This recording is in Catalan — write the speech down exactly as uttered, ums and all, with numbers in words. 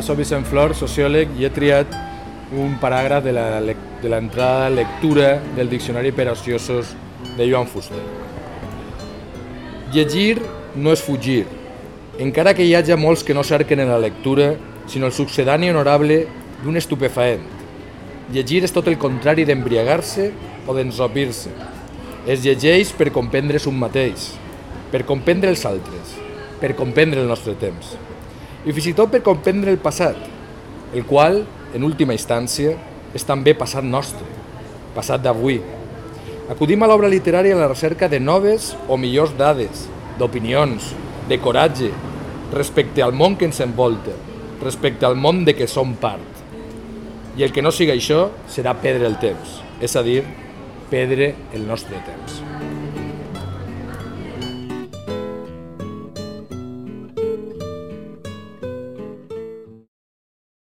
soc Vicent Flor, sociòleg, i he triat un paràgraf de la, de l'entrada lectura del Diccionari per a ociosos de Joan Fuster. Llegir no és fugir, encara que hi hagi molts que no cerquen en la lectura, sinó el succedani honorable d'un estupefaent. Llegir és tot el contrari d'embriagar-se o d'ensopir-se. Es llegeix per comprendre's un mateix, per comprendre els altres, per comprendre el nostre temps, i fins i tot per comprendre el passat, el qual, en última instància, és també passat nostre, passat d'avui. Acudim a l'obra literària a la recerca de noves o millors dades, d'opinions, de coratge, respecte al món que ens envolta, respecte al món de què som part. I el que no siga això serà perdre el temps, és a dir, perdre el nostre temps.